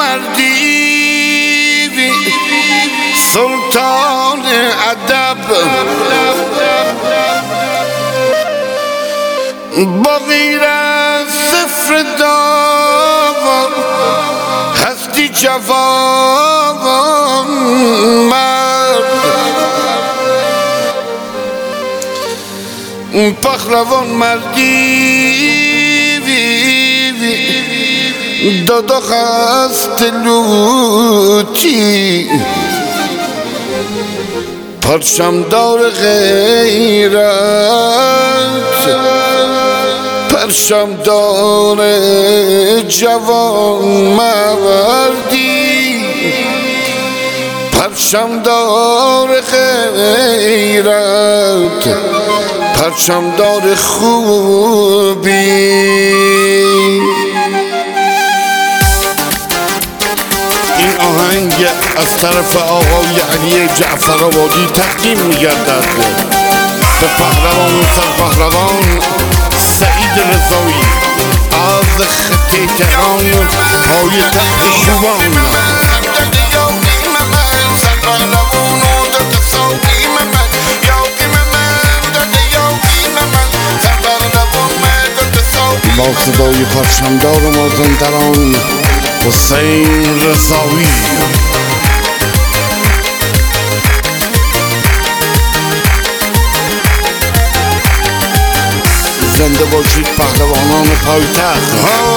مردی سلطان ادب با غیر از صفر داغ هستی جوان مرد پهلوان مردی دادا خست لوتی پرچمدار غیرت پرچمدار جوان مردی پرچمدار غیرت پرچمدار خوبی این آهنگ از طرف آقای علی جعفرآبادی تقدیم می‌گردد به پهلوان و سرپهلوان سعید رضایی از خط تهران پایتخت خوبان. با صدای پرچمدار مازندران حسین رضایی. زنده باشید پهلوانان پایتخت.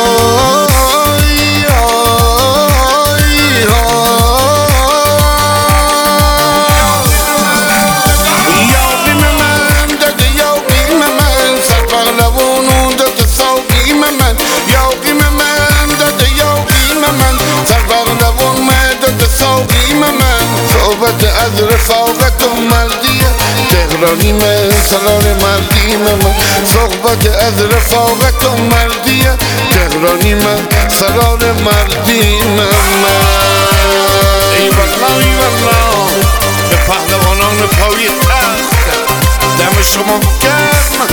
صحبت از رفاقت و مردیه تهرانی من سرار مردی من. صحبت از رفاقت و مردیه تهرانی من سرار مردی من. ای والله ای والله به پهلوانان پایتخت دم شما گرم.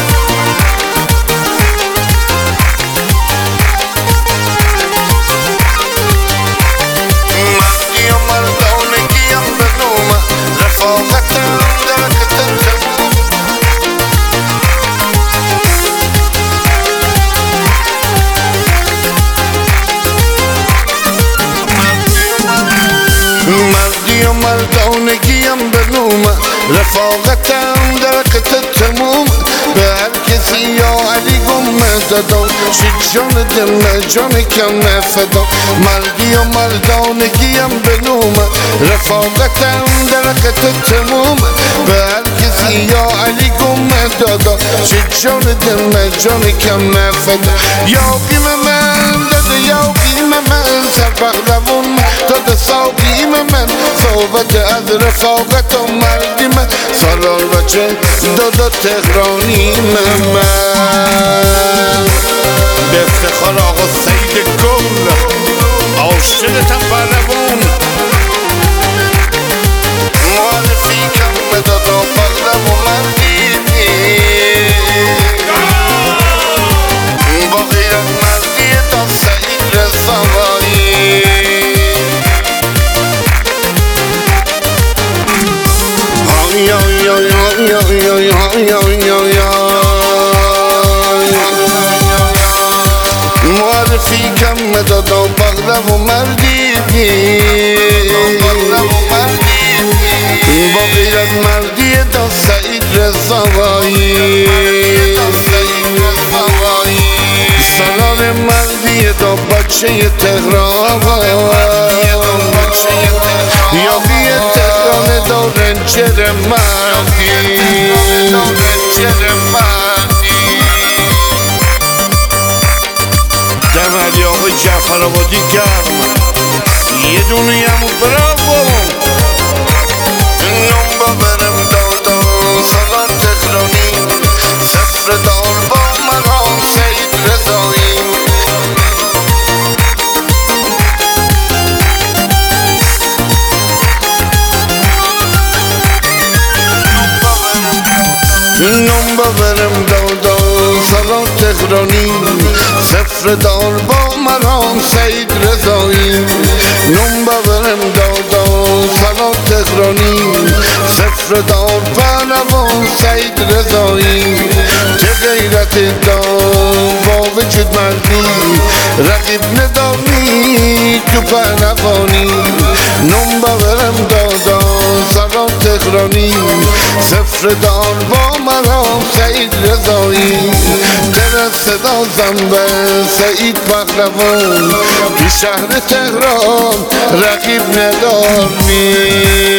مردی و مردانگیم به نوم رفاقتم درکت تموم به هر کسی یا علی گم دادم شد جان دل جان کم فدا. مردی و مردانگیم به نوم رفاقتم درکت تموم به هر کسی یا علی گم دادم شد جان دل جان کم فدا. یا بیم من داده یا بیم من سرپهلوان داده ساقی من. صحبت از رفاقت و مردی من سالار بچه دادا تهرانی من. به افتخار آقا سید گل عاشقتم پهلوان معرفی کم به دادا پهلوان مردی با غیرت مردی تا سعید رضایی. معرفی کم دادا پهلوان مردی با غیرت مردی دا سعید رضایی. سالار مردی دا بچه تهران یا بیه تهران دا رنجر مردی. دم علی آقای جعفرآبادی گرم یه دونه هم براو نم برم دادا سالار تهرانی صفر دار با مران سعید رضایی. نم برم دادا سالار تهرانی سفره دار با مرام سید رضایی نون باورم دادا سلام تهرانی سفره دار پهلوان سید رضایی چه غیرت دار با وجود مردی رقیب نداری تو پهلوانی نون باورم دادا سلام تهرانی سفره دار با مرام سید رضایی در صدا زنبه سعید پهلوان تو شهر تهران رقیب نداری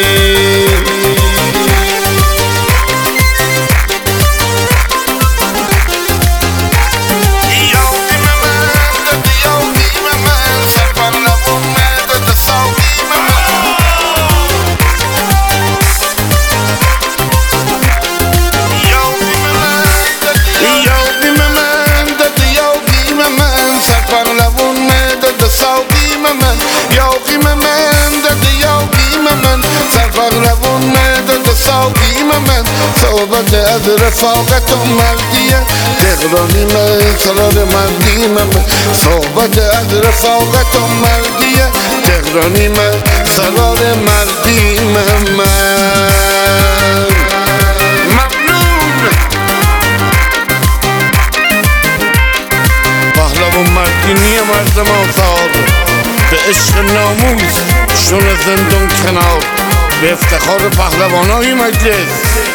صحبت از رفاقت و مردیه تهرانی من سرار مردی من صحبت از رفاقت و مردیه تهرانی من سرار مردی من ممنون پهلوان مردینی مردم آزاد به عشق ناموس شون زندون کنار به افتخار پهلوانای مجلس